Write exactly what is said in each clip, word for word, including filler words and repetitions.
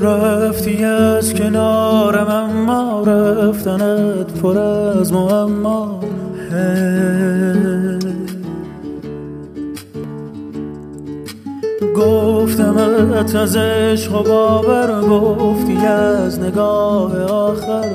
رفتی از کنارم اما رفتنت پر از معما. گفتمت از عشق و باور، گفتی از نگاه آخر.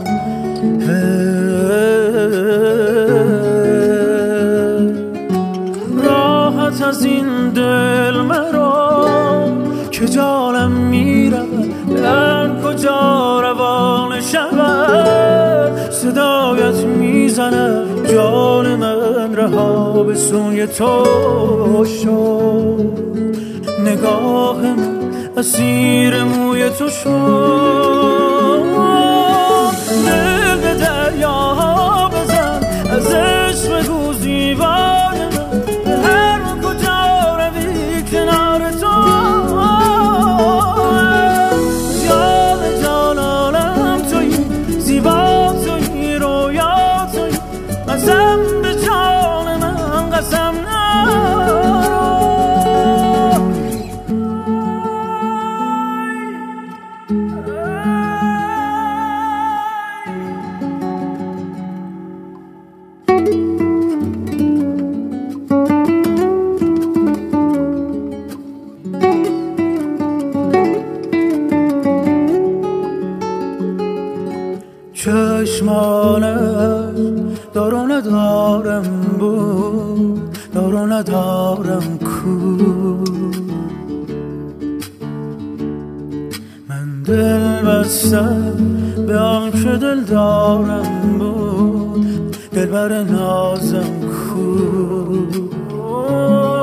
راحت از این دل مرا که جانم میرود، در کجا روان شود صدایت میزنه جان من رها به سوی تو شد. نگاه من اسیر موی تو شد. دل به دریا بزن، از عشق بگو زیبای من، به هر کجا روی کنار تو. جان جانانم تویی، زیبا تویی، رویا تویی، قسم به جان من قسم نرو. چشمانت دارو ندارم بود، دارو ندارم کو. من دل بستم به آن که دل دارم بود، دل بر نازم کو.